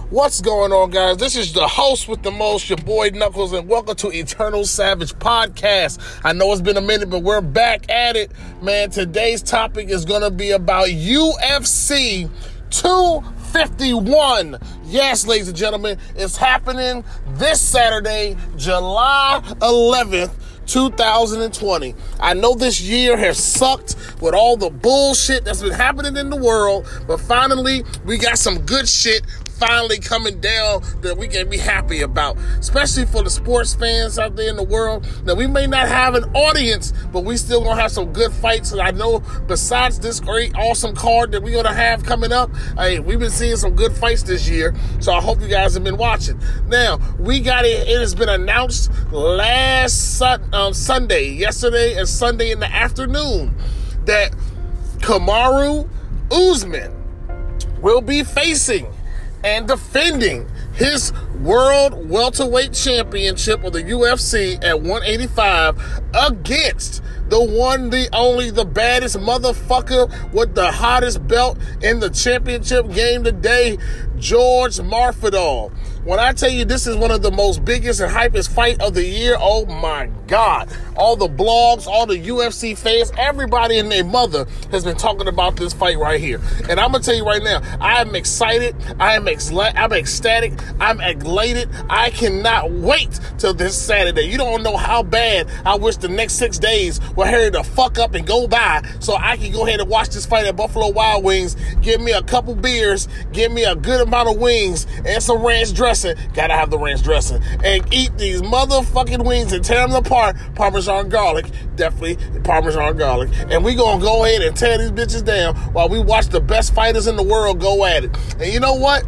What's going on, guys? This is the host with the most, your boy Knuckles, and welcome to Eternal Savage Podcast. I know it's been a minute, but we're back at it, man. Today's topic is going to be about UFC 251. Yes, ladies and gentlemen, it's happening this Saturday, July 11th. 2020. I know this year has sucked with all the bullshit that's been happening in the world, but finally we got some good shit finally coming down that we can be happy about, especially for the sports fans out there in the world. Now, we may not have an audience, but we still gonna have some good fights. And I know besides this great, awesome card that we're gonna have coming up, hey, we've been seeing some good fights this year, so I hope you guys have been watching. Now, we got it. It has been announced last Sunday, yesterday and Sunday in the afternoon, that Kamaru Usman will be facing and defending his World Welterweight Championship of the UFC at 185 against the one, the only, the baddest motherfucker with the hottest belt in the championship game today, George Masvidal. When I tell you this is one of the most biggest and hypest fight of the year, oh my God. All the blogs, all the UFC fans, everybody and their mother has been talking about this fight right here. And I'm going to tell you right now, I am excited, I'm ecstatic, I'm elated. I cannot wait till this Saturday. You don't know how bad I wish the next 6 days will hurry the fuck up and go by so I can go ahead and watch this fight at Buffalo Wild Wings, give me a couple beers, give me a good amount of wings and some ranch dressing. Gotta have the ranch dressing. And eat these motherfucking wings and tear them apart. Parmesan garlic. Definitely Parmesan garlic. And we gonna go ahead and tear these bitches down while we watch the best fighters in the world go at it. And you know what?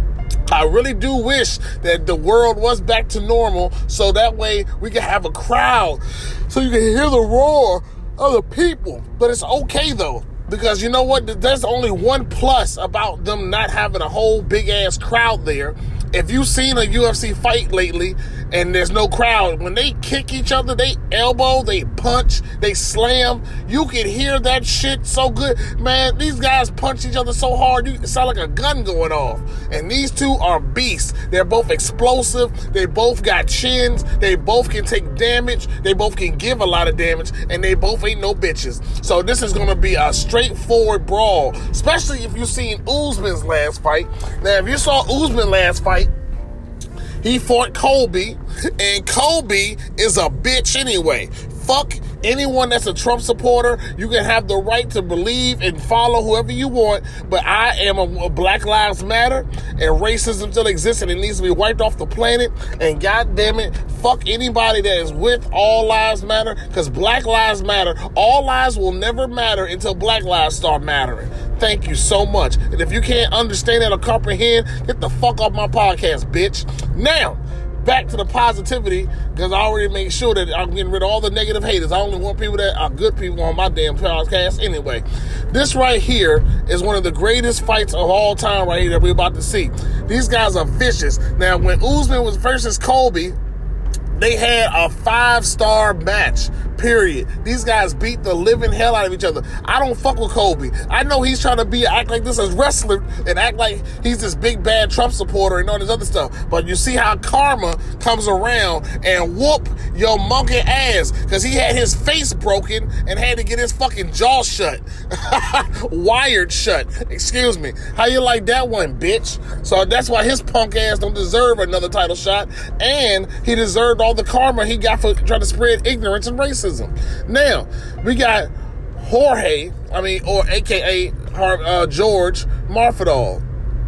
I really do wish that the world was back to normal so that way we can have a crowd so you can hear the roar of the people. But it's okay though, because you know what? There's only one plus about them not having a whole big ass crowd there. If you've seen a UFC fight lately and there's no crowd, when they kick each other, they elbow, they punch, they slam, you can hear that shit so good. Man, these guys punch each other so hard, it sound like a gun going off. And these two are beasts. They're both explosive. They both got chins. They both can take damage. They both can give a lot of damage. And they both ain't no bitches. So this is going to be a straightforward brawl, especially if you've seen Usman's last fight. Now, if you saw Usman last fight, he fought Colby, and Colby is a bitch anyway. Fuck anyone that's a Trump supporter. You can have the right to believe and follow whoever you want, but I am a Black Lives Matter, and racism still exists, and it needs to be wiped off the planet. And goddamn it, fuck anybody that is with All Lives Matter, because Black Lives Matter. All lives will never matter until Black lives start mattering. Thank you so much. And if you can't understand that or comprehend, get the fuck off my podcast, bitch. Now, back to the positivity, because I already made sure that I'm getting rid of all the negative haters. I only want people that are good people on my damn podcast anyway. This right here is one of the greatest fights of all time right here that we're about to see. These guys are vicious. Now, when Usman was versus Colby, they had a 5-star match, period. These guys beat the living hell out of each other. I don't fuck with Colby. I know he's trying to act like this as wrestler and act like he's this big bad Trump supporter and all this other stuff. But you see how karma comes around and whoop your monkey ass, because he had his face broken and had to get his fucking jaw shut. Wired shut. Excuse me. How you like that one, bitch? So that's why his punk ass don't deserve another title shot, and he deserved all the karma he got for trying to spread ignorance and racism. Now, we got Jorge, or AKA George Masvidal.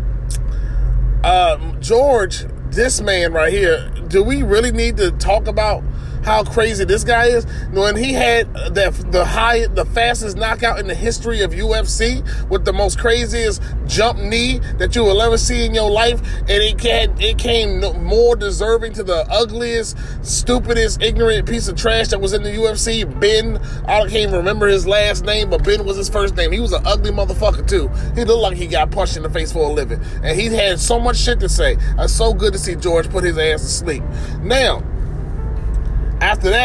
George, this man right here, do we really need to talk about how crazy this guy is? When he had the fastest knockout in the history of UFC with the most craziest jump knee that you will ever see in your life, and it came more deserving to the ugliest, stupidest, ignorant piece of trash that was in the UFC, Ben. I can't even remember his last name, but Ben was his first name. He was an ugly motherfucker too. He looked like he got punched in the face for a living, and he had so much shit to say. It's so good to see George put his ass to sleep. Now, after that,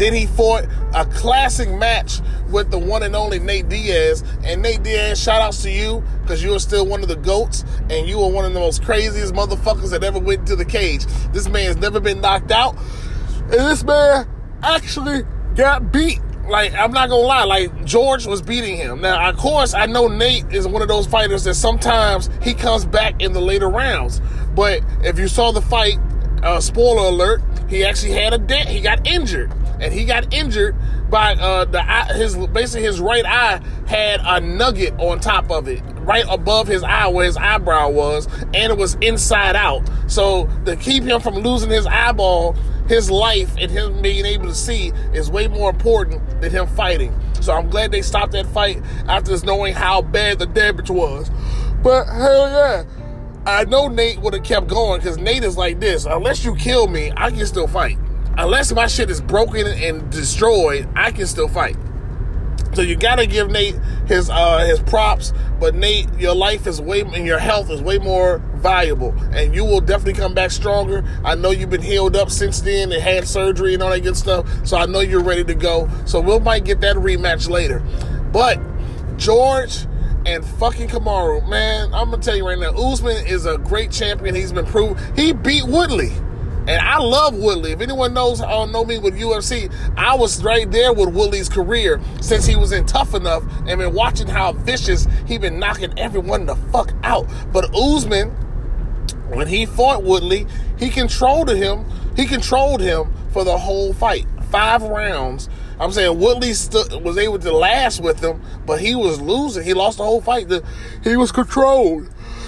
Then he fought a classic match with the one and only Nate Diaz. And Nate Diaz, shout outs to you, because you are still one of the GOATs, and you are one of the most craziest motherfuckers that ever went to the cage. This man's never been knocked out, and this man actually got beat. Like, I'm not gonna lie, like, George was beating him. Now, of course, I know Nate is one of those fighters that sometimes he comes back in the later rounds. But if you saw the fight, spoiler alert, he actually had a dent. He got injured. And he got injured by his right eye had a nugget on top of it, right above his eye where his eyebrow was, and it was inside out. So to keep him from losing his eyeball, his life and him being able to see is way more important than him fighting. So I'm glad they stopped that fight after knowing how bad the damage was. But hell yeah, I know Nate would have kept going, because Nate is like this: unless you kill me, I can still fight. Unless my shit is broken and destroyed, I can still fight. So you gotta give Nate his props, but Nate, your life is and your health is way more valuable, and you will definitely come back stronger. I know you've been healed up since then and had surgery and all that good stuff, so I know you're ready to go. So we might get that rematch later. But George and fucking Kamaru, man, I'm gonna tell you right now, Usman is a great champion. He's been proven. He beat Woodley. And I love Woodley. If anyone know me with UFC, I was right there with Woodley's career since he was in Tough Enough, and been watching how vicious he been knocking everyone the fuck out. But Usman, when he fought Woodley, he controlled him for the whole fight. 5 rounds. I'm saying Woodley was able to last with him, but he was losing. He lost the whole fight. He was controlled.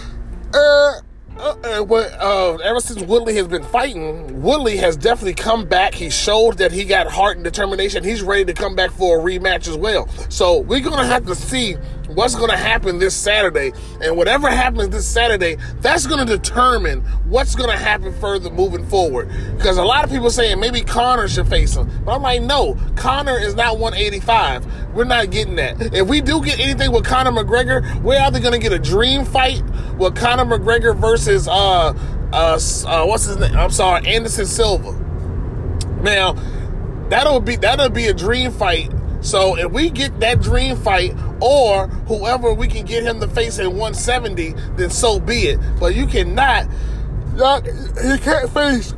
Ever since Woodley has been fighting, Woodley has definitely come back. He showed that he got heart and determination. He's ready to come back for a rematch as well. So we're going to have to see what's going to happen this Saturday. And whatever happens this Saturday, that's going to determine what's going to happen further moving forward. Because a lot of people saying maybe Conor should face him. But I'm like, no, Conor is not 185. We're not getting that. If we do get anything with Conor McGregor, we're either going to get a dream fight with Conor McGregor versus what's his name? I'm sorry, Anderson Silva. Now, that'll be a dream fight. So if we get that dream fight, or whoever we can get him to face at 170, then so be it. But you cannot, he can't face,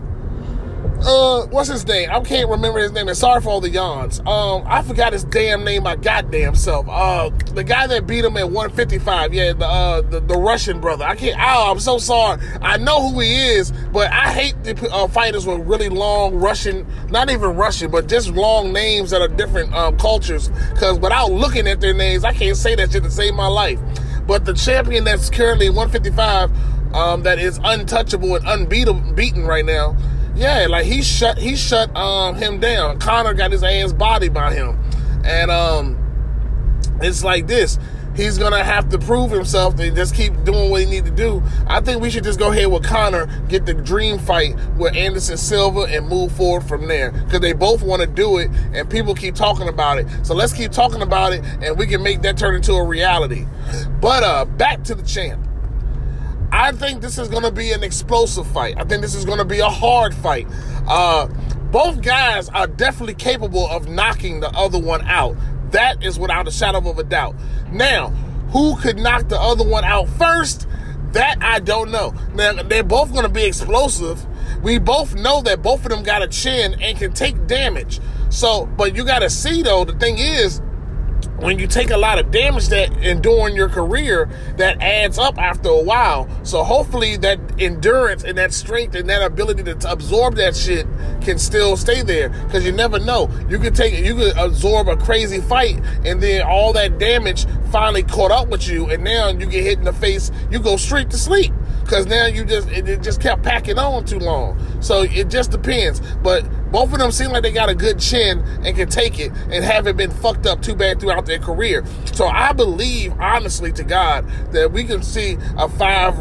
what's his name? I can't remember his name. And sorry for all the yawns. I forgot his damn name, my goddamn self. The guy that beat him at 155. Yeah, the Russian brother. I'm so sorry. I know who he is, but I hate the fighters with really long Russian, not even Russian, but just long names that are different cultures. Because without looking at their names, I can't say that shit to save my life. But the champion that's currently 155, that is untouchable and unbeaten right now. Yeah, like he shut him down. Conor got his ass bodied by him. And it's like this. He's going to have to prove himself and just keep doing what he needs to do. I think we should just go ahead with Conor, get the dream fight with Anderson Silva, and move forward from there. Because they both want to do it, and people keep talking about it. So let's keep talking about it, and we can make that turn into a reality. But back to the champ. I think this is going to be an explosive fight. I think this is going to be a hard fight. Both guys are definitely capable of knocking the other one out. That is without a shadow of a doubt. Now, who could knock the other one out first? That I don't know. Now, they're both going to be explosive. We both know that both of them got a chin and can take damage. So, but you got to see, though, the thing is, when you take a lot of damage during your career, that adds up after a while. So hopefully that endurance and that strength and that ability to absorb that shit can still stay there. Because you never know. You could absorb a crazy fight, and then all that damage finally caught up with you, and now you get hit in the face, you go straight to sleep. Because now it just kept packing on too long. So it just depends. But both of them seem like they got a good chin and can take it and haven't been fucked up too bad throughout their career. So I believe, honestly to God, that we can see a five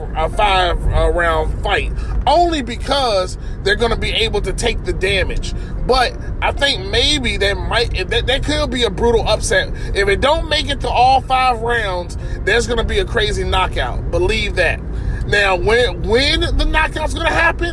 round fight. Only because they're going to be able to take the damage. But I think maybe that could be a brutal upset. If it don't make it to all 5 rounds, there's going to be a crazy knockout. Believe that. Now, when the knockout's going to happen,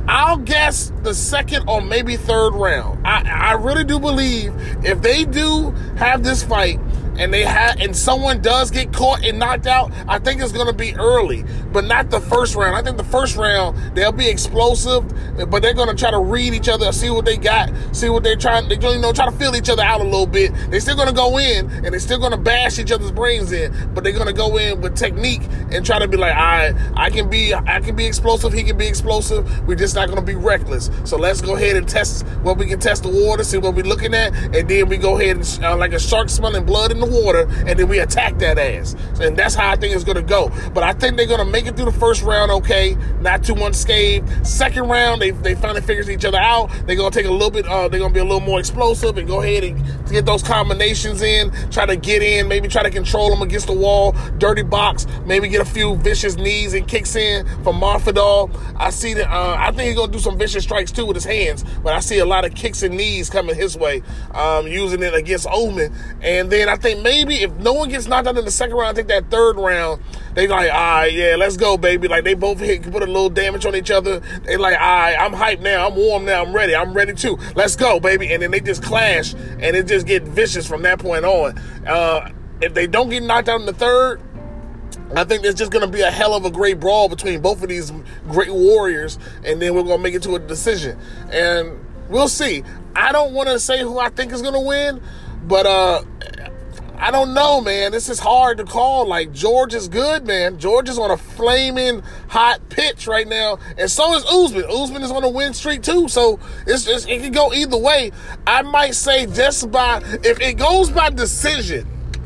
I'll guess the second or maybe third round. I really do believe if they do have this fight and someone does get caught and knocked out, I think it's going to be early, but not the first round. I think the first round, they'll be explosive, but they're going to try to read each other, see what they got, see what they're trying, try to feel each other out a little bit. They're still going to go in, and they're still going to bash each other's brains in, but they're going to go in with technique and try to be like, all right, I can be explosive, he can be explosive, we're just not going to be reckless. So let's go ahead and test what we can test the water, see what we're looking at, and then we go ahead and like a shark smelling blood in the water, and then we attack that ass. And that's how I think it's going to go. But I think they're going to make it through the first round okay, not too unscathed. Second round, they finally figure each other out. They're going to take a little bit, they're going to be a little more explosive and go ahead and get those combinations in, try to get in, maybe try to control them against the wall, dirty box, maybe get a few vicious knees and kicks in from Masvidal. I see that, I think he's going to do some vicious strikes too with his hands, but I see a lot of kicks and knees coming his way, using it against Usman. And then I think maybe if no one gets knocked out in the second round, I think that third round, they like, all right, yeah, let's go, baby. Like, they both put a little damage on each other. They like, all right, I'm hyped now. I'm warm now. I'm ready too. Let's go, baby. And then they just clash, and it just get vicious from that point on. If they don't get knocked out in the third, I think there's just going to be a hell of a great brawl between both of these great warriors, and then we're going to make it to a decision. And we'll see. I don't want to say who I think is going to win, but I don't know, man. This is hard to call. Like, George is good, man. George is on a flaming hot pitch right now, and so is Usman. Usman is on a win streak too, so it can go either way. I might say if it goes by decision,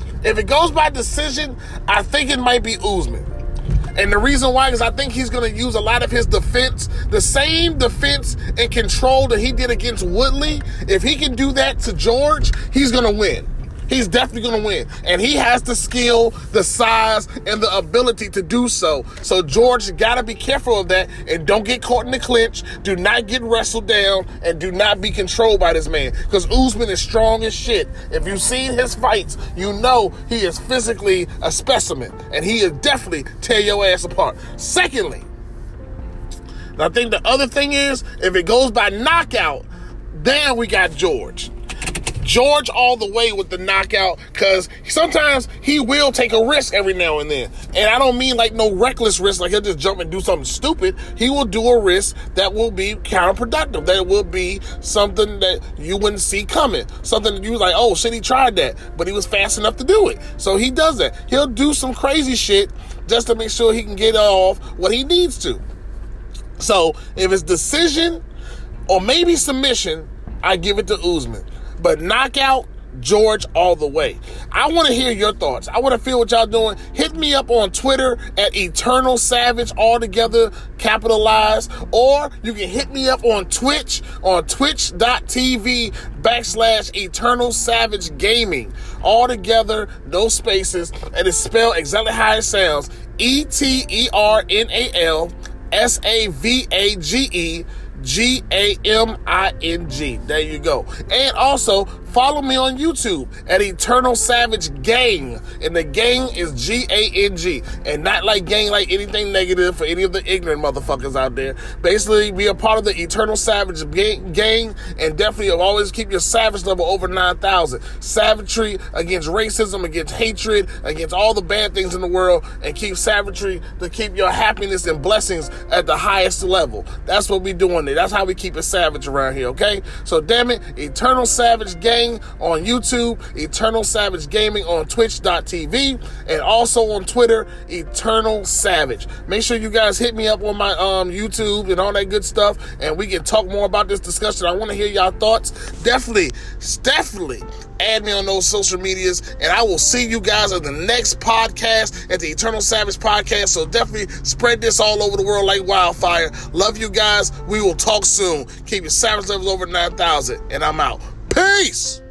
I think it might be Usman. And the reason why is I think he's going to use a lot of his defense, the same defense and control that he did against Woodley. If he can do that to George, he's going to win. He's definitely going to win. And he has the skill, the size, and the ability to do so. So George got to be careful of that and don't get caught in the clinch. Do not get wrestled down and do not be controlled by this man. Because Usman is strong as shit. If you've seen his fights, you know he is physically a specimen. And he is definitely tear your ass apart. Secondly, I think the other thing is, if it goes by knockout, then we got George. George all the way with the knockout, because sometimes he will take a risk every now and then. And I don't mean like no reckless risk, like he'll just jump and do something stupid. He will do a risk that will be counterproductive. That will be something that you wouldn't see coming. Something that you was like, oh shit, he tried that, but he was fast enough to do it. So he does that. He'll do some crazy shit just to make sure he can get off what he needs to. So if it's decision or maybe submission, I give it to Usman. But knockout, George all the way. I want to hear your thoughts. I want to feel what y'all doing. Hit me up on Twitter at Eternal Savage, all together, capitalized. Or you can hit me up on Twitch, on twitch.tv/Eternal Savage Gaming. All together, no spaces, and it's spelled exactly how it sounds. ETERNALSAVAGE GAMING. There you go. And also follow me on YouTube at Eternal Savage Gang. And the gang is GANG. And not like gang like anything negative for any of the ignorant motherfuckers out there. Basically, be a part of the Eternal Savage Gang. And definitely always keep your savage level over 9,000. Savagery against racism, against hatred, against all the bad things in the world. And keep savagery to keep your happiness and blessings at the highest level. That's what we doing there. That's how we keep it savage around here, okay? So damn it, Eternal Savage Gang on YouTube, Eternal Savage Gaming on twitch.tv, and also on Twitter, Eternal Savage. Make sure you guys hit me up on my YouTube and all that good stuff, and we can talk more about this discussion. I want to hear y'all thoughts. Definitely add me on those social medias, and I will see you guys on the next podcast at the Eternal Savage Podcast. So definitely spread this all over the world like wildfire. Love you guys. We will talk soon. Keep your savage levels over 9,000, and I'm out. Peace!